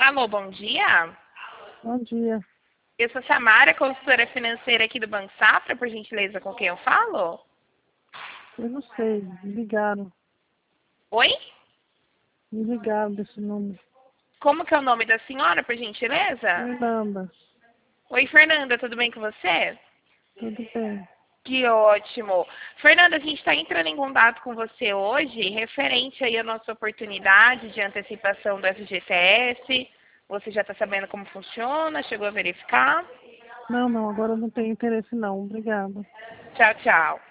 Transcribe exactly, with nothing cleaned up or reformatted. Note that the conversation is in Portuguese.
Alô, bom dia. Bom dia. Eu sou Samara, consultora financeira aqui do Banco Safra, por gentileza, com quem eu falo? Eu não sei, me ligaram. Oi? Me ligaram desse número. Como que é o nome da senhora, por gentileza? Fernanda, Oi, Fernanda, tudo bem com você? tudo bem? Que ótimo. Fernanda, a gente está entrando em contato com você hoje, referente aí à nossa oportunidade de antecipação do F G T S. Você já está sabendo como funciona? Chegou a verificar? Não, não, agora eu não tenho interesse não. Obrigada. Tchau, tchau.